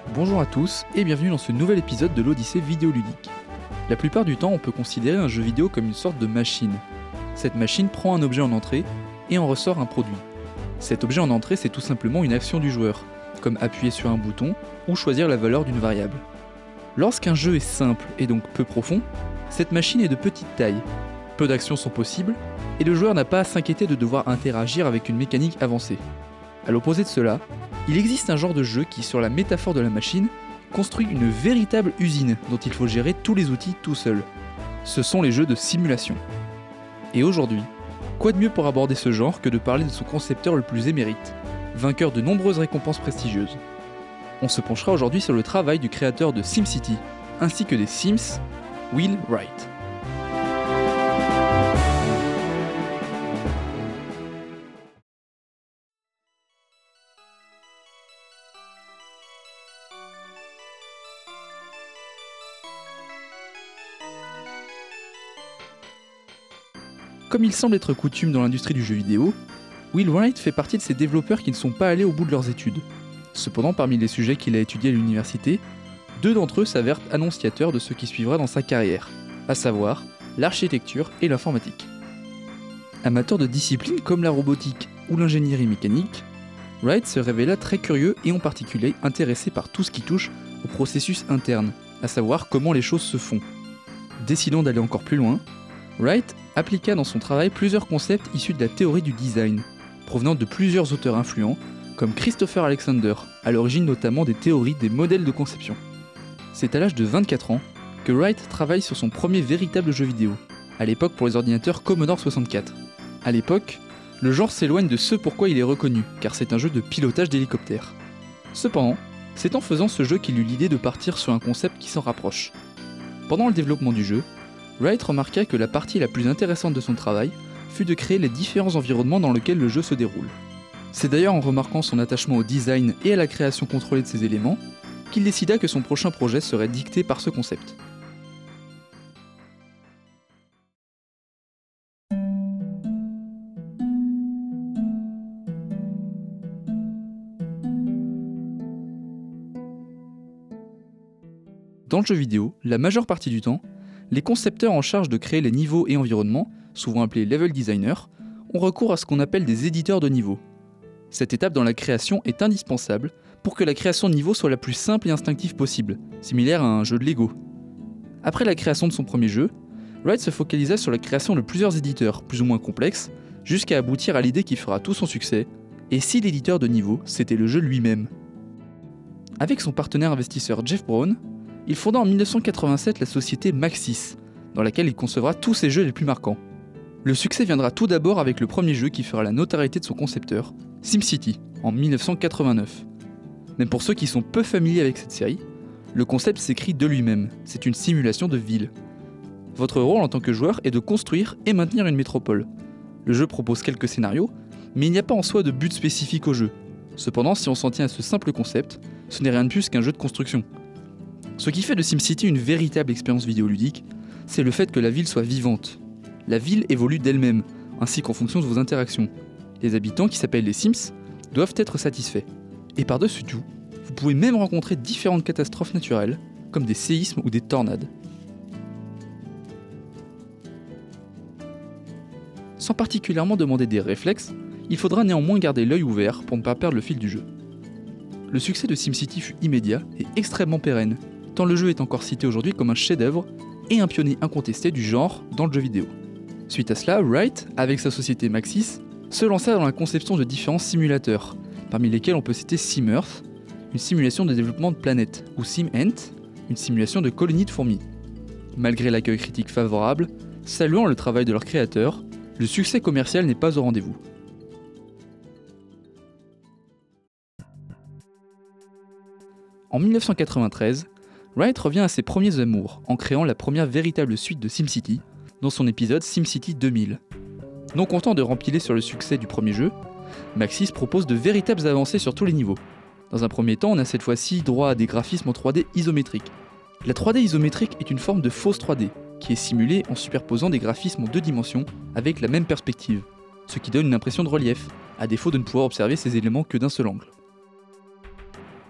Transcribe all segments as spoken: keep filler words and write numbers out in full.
Bonjour à tous et bienvenue dans ce nouvel épisode de l'Odyssée vidéoludique. La plupart du temps, on peut considérer un jeu vidéo comme une sorte de machine. Cette machine prend un objet en entrée et en ressort un produit. Cet objet en entrée, c'est tout simplement une action du joueur, comme appuyer sur un bouton ou choisir la valeur d'une variable. Lorsqu'un jeu est simple et donc peu profond, cette machine est de petite taille. Peu d'actions sont possibles et le joueur n'a pas à s'inquiéter de devoir interagir avec une mécanique avancée. À l'opposé de cela, il existe un genre de jeu qui, sur la métaphore de la machine, construit une véritable usine dont il faut gérer tous les outils tout seul. Ce sont les jeux de simulation. Et aujourd'hui, quoi de mieux pour aborder ce genre que de parler de son concepteur le plus émérite, vainqueur de nombreuses récompenses prestigieuses. On se penchera aujourd'hui sur le travail du créateur de SimCity, ainsi que des Sims, Will Wright. Comme il semble être coutume dans l'industrie du jeu vidéo, Will Wright fait partie de ces développeurs qui ne sont pas allés au bout de leurs études. Cependant, parmi les sujets qu'il a étudiés à l'université, deux d'entre eux s'avèrent annonciateurs de ce qui suivra dans sa carrière, à savoir l'architecture et l'informatique. Amateur de disciplines comme la robotique ou l'ingénierie mécanique, Wright se révéla très curieux et en particulier intéressé par tout ce qui touche au processus interne, à savoir comment les choses se font. Décidant d'aller encore plus loin, Wright appliqua dans son travail plusieurs concepts issus de la théorie du design, provenant de plusieurs auteurs influents, comme Christopher Alexander, à l'origine notamment des théories des modèles de conception. C'est à l'âge de vingt-quatre ans que Wright travaille sur son premier véritable jeu vidéo, à l'époque pour les ordinateurs Commodore soixante-quatre. À l'époque, le genre s'éloigne de ce pourquoi il est reconnu, car c'est un jeu de pilotage d'hélicoptère. Cependant, c'est en faisant ce jeu qu'il eut l'idée de partir sur un concept qui s'en rapproche. Pendant le développement du jeu, Wright remarqua que la partie la plus intéressante de son travail fut de créer les différents environnements dans lesquels le jeu se déroule. C'est d'ailleurs en remarquant son attachement au design et à la création contrôlée de ces éléments qu'il décida que son prochain projet serait dicté par ce concept. Dans le jeu vidéo, la majeure partie du temps, les concepteurs en charge de créer les niveaux et environnements, souvent appelés level designers, ont recours à ce qu'on appelle des éditeurs de niveaux. Cette étape dans la création est indispensable pour que la création de niveaux soit la plus simple et instinctive possible, similaire à un jeu de Lego. Après la création de son premier jeu, Wright se focalisa sur la création de plusieurs éditeurs, plus ou moins complexes, jusqu'à aboutir à l'idée qui fera tout son succès, et si l'éditeur de niveau, c'était le jeu lui-même. Avec son partenaire investisseur Jeff Brown, il fonda en dix-neuf cent quatre-vingt-sept la société Maxis, dans laquelle il concevra tous ses jeux les plus marquants. Le succès viendra tout d'abord avec le premier jeu qui fera la notoriété de son concepteur, SimCity, en dix-neuf cent quatre-vingt-neuf. Même pour ceux qui sont peu familiers avec cette série, le concept s'écrit de lui-même, c'est une simulation de ville. Votre rôle en tant que joueur est de construire et maintenir une métropole. Le jeu propose quelques scénarios, mais il n'y a pas en soi de but spécifique au jeu. Cependant, si on s'en tient à ce simple concept, ce n'est rien de plus qu'un jeu de construction. Ce qui fait de SimCity une véritable expérience vidéoludique, c'est le fait que la ville soit vivante. La ville évolue d'elle-même, ainsi qu'en fonction de vos interactions. Les habitants, qui s'appellent les Sims, doivent être satisfaits. Et par-dessus tout, vous pouvez même rencontrer différentes catastrophes naturelles, comme des séismes ou des tornades. Sans particulièrement demander des réflexes, il faudra néanmoins garder l'œil ouvert pour ne pas perdre le fil du jeu. Le succès de SimCity fut immédiat et extrêmement pérenne, tant le jeu est encore cité aujourd'hui comme un chef-d'œuvre et un pionnier incontesté du genre dans le jeu vidéo. Suite à cela, Wright, avec sa société Maxis, se lança dans la conception de différents simulateurs, parmi lesquels on peut citer SimEarth, une simulation de développement de planètes, ou SimAnt, une simulation de colonies de fourmis. Malgré l'accueil critique favorable, saluant le travail de leurs créateurs, le succès commercial n'est pas au rendez-vous. En dix-neuf cent quatre-vingt-treize, Wright revient à ses premiers amours en créant la première véritable suite de SimCity dans son épisode SimCity deux mille. Non content de rempiler sur le succès du premier jeu, Maxis propose de véritables avancées sur tous les niveaux. Dans un premier temps, on a cette fois-ci droit à des graphismes en trois D isométriques. La trois D isométrique est une forme de fausse trois D qui est simulée en superposant des graphismes en deux dimensions avec la même perspective, ce qui donne une impression de relief, à défaut de ne pouvoir observer ces éléments que d'un seul angle.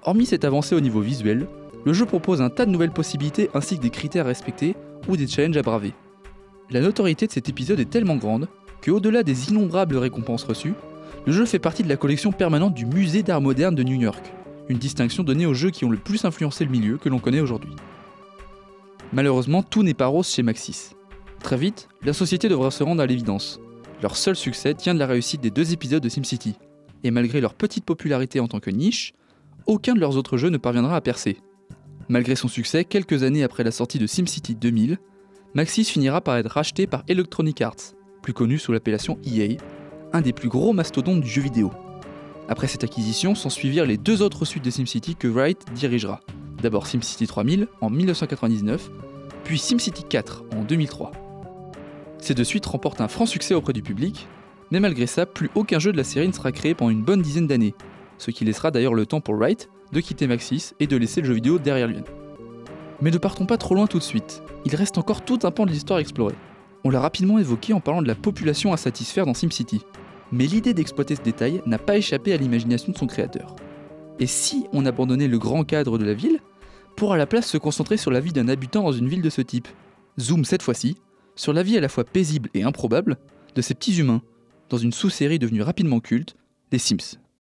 Hormis cette avancée au niveau visuel, le jeu propose un tas de nouvelles possibilités ainsi que des critères à respecter ou des challenges à braver. La notoriété de cet épisode est tellement grande que, au-delà des innombrables récompenses reçues, le jeu fait partie de la collection permanente du Musée d'art moderne de New York, une distinction donnée aux jeux qui ont le plus influencé le milieu que l'on connaît aujourd'hui. Malheureusement, tout n'est pas rose chez Maxis. Très vite, la société devra se rendre à l'évidence. Leur seul succès tient de la réussite des deux épisodes de SimCity, et malgré leur petite popularité en tant que niche, aucun de leurs autres jeux ne parviendra à percer. Malgré son succès, quelques années après la sortie de SimCity deux mille, Maxis finira par être racheté par Electronic Arts, plus connu sous l'appellation E A, un des plus gros mastodontes du jeu vidéo. Après cette acquisition, s'ensuivirent les deux autres suites de SimCity que Wright dirigera. D'abord SimCity trois mille en mille neuf cent quatre-vingt-dix-neuf, puis SimCity quatre en deux mille trois. Ces deux suites remportent un franc succès auprès du public, mais malgré ça, plus aucun jeu de la série ne sera créé pendant une bonne dizaine d'années, ce qui laissera d'ailleurs le temps pour Wright de quitter Maxis et de laisser le jeu vidéo derrière lui. Mais ne partons pas trop loin tout de suite, il reste encore tout un pan de l'histoire à explorer. On l'a rapidement évoqué en parlant de la population à satisfaire dans SimCity, mais l'idée d'exploiter ce détail n'a pas échappé à l'imagination de son créateur. Et si on abandonnait le grand cadre de la ville, pour à la place se concentrer sur la vie d'un habitant dans une ville de ce type? Zoom cette fois-ci, sur la vie à la fois paisible et improbable de ces petits humains, dans une sous-série devenue rapidement culte, les Sims.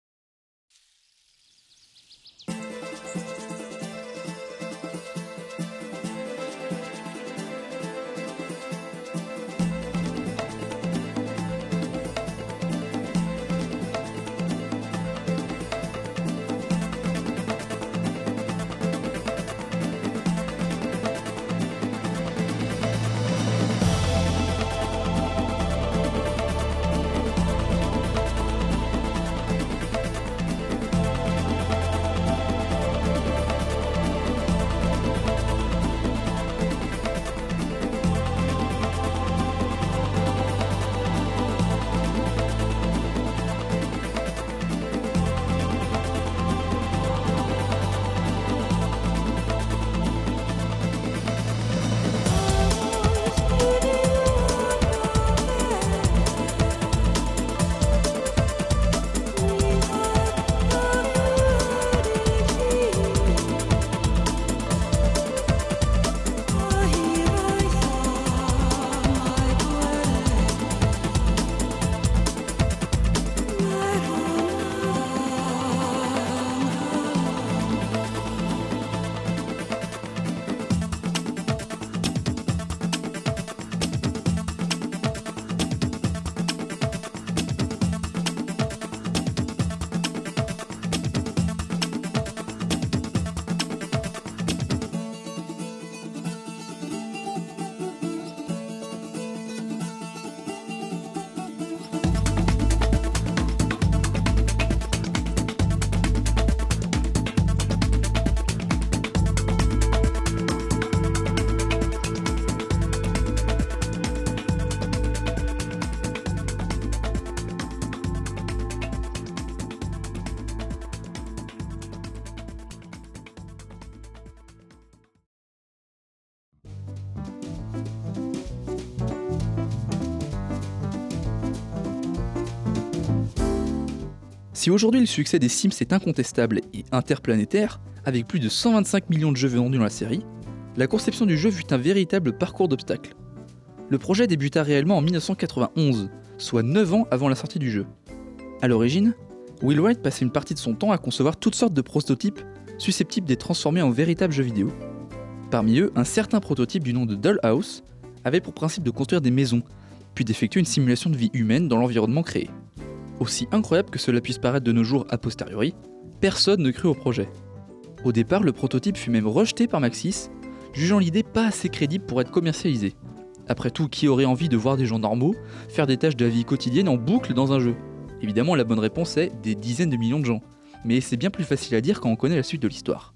Si aujourd'hui le succès des Sims est incontestable et interplanétaire, avec plus de cent vingt-cinq millions de jeux vendus dans la série, la conception du jeu fut un véritable parcours d'obstacles. Le projet débuta réellement en mille neuf cent quatre-vingt-onze, soit neuf ans avant la sortie du jeu. A l'origine, Will Wright passait une partie de son temps à concevoir toutes sortes de prototypes susceptibles d'être transformés en véritables jeux vidéo. Parmi eux, un certain prototype du nom de Dollhouse avait pour principe de construire des maisons, puis d'effectuer une simulation de vie humaine dans l'environnement créé. Aussi incroyable que cela puisse paraître de nos jours a posteriori, personne ne crut au projet. Au départ, le prototype fut même rejeté par Maxis, jugeant l'idée pas assez crédible pour être commercialisée. Après tout, qui aurait envie de voir des gens normaux faire des tâches de la vie quotidienne en boucle dans un jeu? Évidemment, la bonne réponse est des dizaines de millions de gens, mais c'est bien plus facile à dire quand on connaît la suite de l'histoire.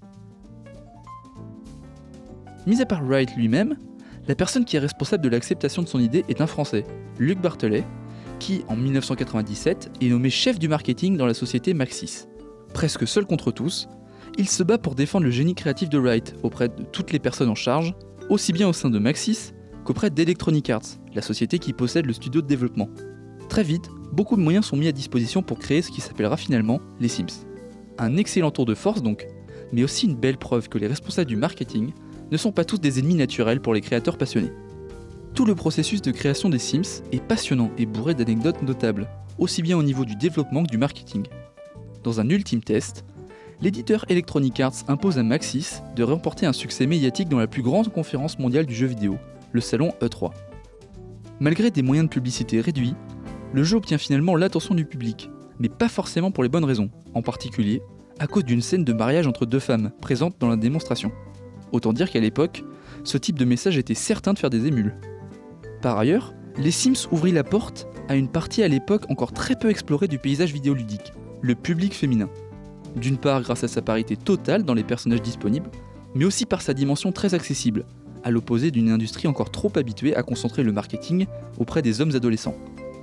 Mis à part Wright lui-même, la personne qui est responsable de l'acceptation de son idée est un Français, Luc Barthelet, qui, en mille neuf cent quatre-vingt-dix-sept, est nommé chef du marketing dans la société Maxis. Presque seul contre tous, il se bat pour défendre le génie créatif de Wright auprès de toutes les personnes en charge, aussi bien au sein de Maxis qu'auprès d'Electronic Arts, la société qui possède le studio de développement. Très vite, beaucoup de moyens sont mis à disposition pour créer ce qui s'appellera finalement les Sims. Un excellent tour de force donc, mais aussi une belle preuve que les responsables du marketing ne sont pas tous des ennemis naturels pour les créateurs passionnés. Tout le processus de création des Sims est passionnant et bourré d'anecdotes notables, aussi bien au niveau du développement que du marketing. Dans un ultime test, l'éditeur Electronic Arts impose à Maxis de remporter un succès médiatique dans la plus grande conférence mondiale du jeu vidéo, le salon E trois. Malgré des moyens de publicité réduits, le jeu obtient finalement l'attention du public, mais pas forcément pour les bonnes raisons, en particulier à cause d'une scène de mariage entre deux femmes présente dans la démonstration. Autant dire qu'à l'époque, ce type de message était certain de faire des émules. Par ailleurs, les Sims ouvrit la porte à une partie à l'époque encore très peu explorée du paysage vidéoludique, le public féminin. D'une part grâce à sa parité totale dans les personnages disponibles, mais aussi par sa dimension très accessible, à l'opposé d'une industrie encore trop habituée à concentrer le marketing auprès des hommes adolescents.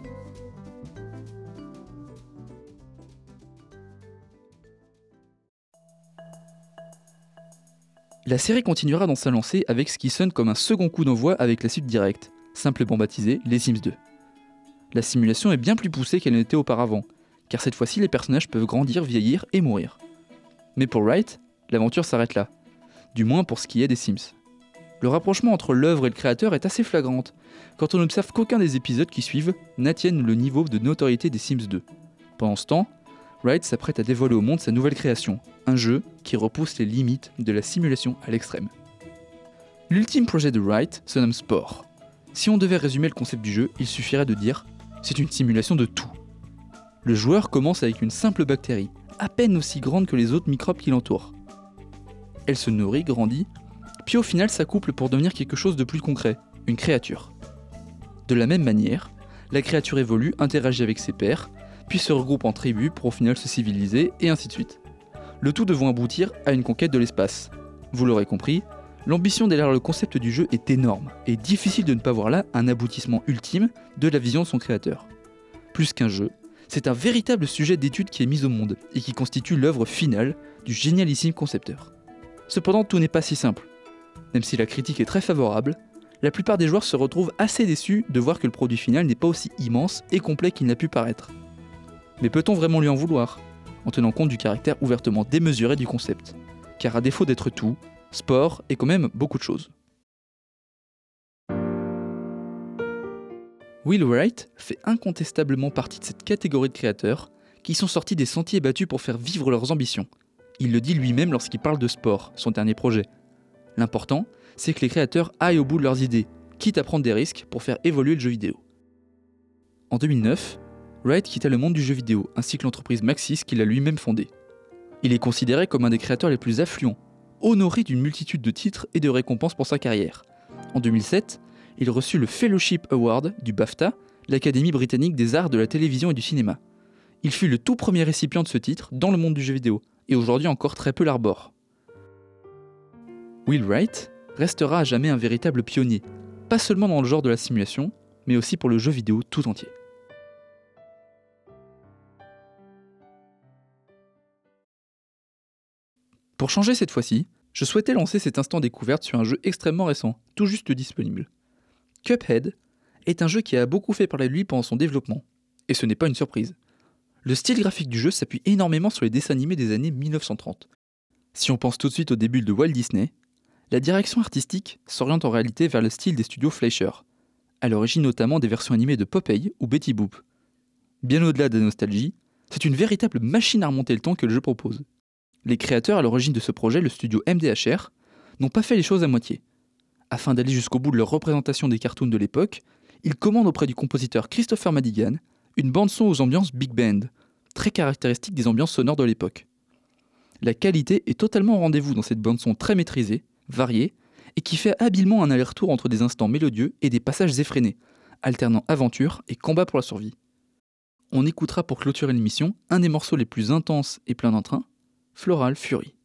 La série continuera dans sa lancée avec ce qui sonne comme un second coup d'envoi avec la suite directe, simplement baptisée Les Sims deux. La simulation est bien plus poussée qu'elle n'était auparavant, car cette fois-ci les personnages peuvent grandir, vieillir et mourir. Mais pour Wright, l'aventure s'arrête là, du moins pour ce qui est des Sims. Le rapprochement entre l'œuvre et le créateur est assez flagrante, quand on observe qu'aucun des épisodes qui suivent n'atteignent le niveau de notoriété des Sims deux. Pendant ce temps, Wright s'apprête à dévoiler au monde sa nouvelle création, un jeu qui repousse les limites de la simulation à l'extrême. L'ultime projet de Wright se nomme Spore. Si on devait résumer le concept du jeu, il suffirait de dire « c'est une simulation de tout ». Le joueur commence avec une simple bactérie, à peine aussi grande que les autres microbes qui l'entourent. Elle se nourrit, grandit, puis au final s'accouple pour devenir quelque chose de plus concret, une créature. De la même manière, la créature évolue, interagit avec ses pairs, puis se regroupe en tribus pour au final se civiliser, et ainsi de suite. Le tout devant aboutir à une conquête de l'espace. Vous l'aurez compris, l'ambition derrière le concept du jeu est énorme, et difficile de ne pas voir là un aboutissement ultime de la vision de son créateur. Plus qu'un jeu, c'est un véritable sujet d'étude qui est mis au monde, et qui constitue l'œuvre finale du génialissime concepteur. Cependant, tout n'est pas si simple. Même si la critique est très favorable, la plupart des joueurs se retrouvent assez déçus de voir que le produit final n'est pas aussi immense et complet qu'il n'a pu paraître. Mais peut-on vraiment lui en vouloir, en tenant compte du caractère ouvertement démesuré du concept ? Car à défaut d'être tout, Spore est quand même beaucoup de choses. Will Wright fait incontestablement partie de cette catégorie de créateurs qui sont sortis des sentiers battus pour faire vivre leurs ambitions. Il le dit lui-même lorsqu'il parle de Spore, son dernier projet. L'important, c'est que les créateurs aillent au bout de leurs idées, quitte à prendre des risques pour faire évoluer le jeu vidéo. En deux mille neuf, Wright quitta le monde du jeu vidéo, ainsi que l'entreprise Maxis qu'il a lui-même fondée. Il est considéré comme un des créateurs les plus affluents, honoré d'une multitude de titres et de récompenses pour sa carrière. En deux mille sept, il reçut le Fellowship Award du BAFTA, l'Académie britannique des arts de la télévision et du cinéma. Il fut le tout premier récipient de ce titre dans le monde du jeu vidéo, et aujourd'hui encore très peu l'arbore. Will Wright restera à jamais un véritable pionnier, pas seulement dans le genre de la simulation, mais aussi pour le jeu vidéo tout entier. Pour changer cette fois-ci, je souhaitais lancer cet instant découverte sur un jeu extrêmement récent, tout juste disponible. Cuphead est un jeu qui a beaucoup fait parler de lui pendant son développement, et ce n'est pas une surprise. Le style graphique du jeu s'appuie énormément sur les dessins animés des années mille neuf cent trente. Si on pense tout de suite au début de Walt Disney, la direction artistique s'oriente en réalité vers le style des studios Fleischer, à l'origine notamment des versions animées de Popeye ou Betty Boop. Bien au-delà de la nostalgie, c'est une véritable machine à remonter le temps que le jeu propose. Les créateurs à l'origine de ce projet, le studio M D H R, n'ont pas fait les choses à moitié. Afin d'aller jusqu'au bout de leur représentation des cartoons de l'époque, ils commandent auprès du compositeur Christopher Madigan une bande-son aux ambiances big band, très caractéristique des ambiances sonores de l'époque. La qualité est totalement au rendez-vous dans cette bande-son très maîtrisée, variée, et qui fait habilement un aller-retour entre des instants mélodieux et des passages effrénés, alternant aventure et combat pour la survie. On écoutera pour clôturer l'émission un des morceaux les plus intenses et pleins d'entrain, Floral Fury.